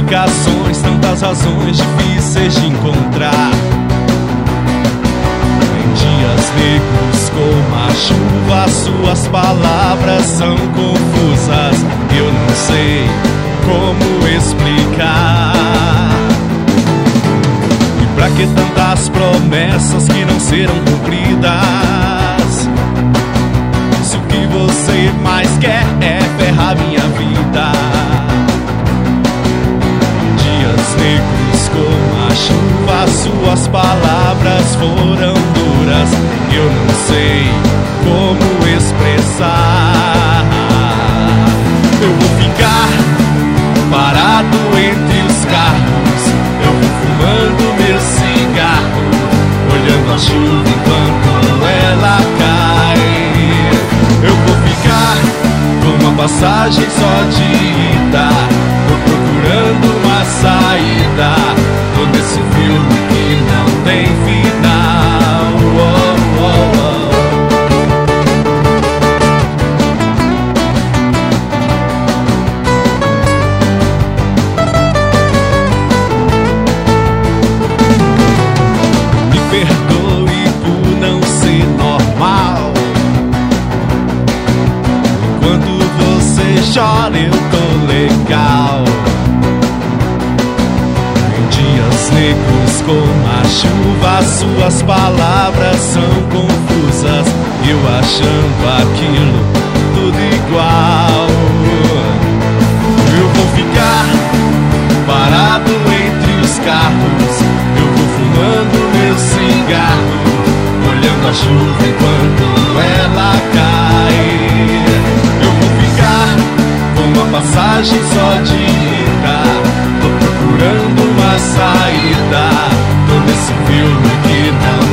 explicações, tantas razões difíceis de encontrar. Em dias negros como a chuva, suas palavras são confusas. Eu não sei como explicar. E pra que tantas promessas que não serão cumpridas? Se o que você mais quer é ferrar minha vida. Dias negros como a chuva, suas palavras foram duras. Eu não sei como expressar. Eu vou ficar parado entre os carros, eu vou fumando meu cigarro, olhando a chuva enquanto ela cai. Eu vou ficar com uma passagem só de ida, tô procurando uma saída, tô nesse filme que não tem final. Oh, oh, oh. Me perdoe por não ser normal. Enquanto você chora eu tô legal. Em dias negros como a chuva, suas palavras são confusas. Eu achando aquilo tudo igual. Eu vou ficar parado entre os carros, eu vou fumando meu cigarro, olhando a chuva enquanto ela cai. Eu vou ficar com uma passagem só de ida, tô procurando uma saída, tô nesse filme que não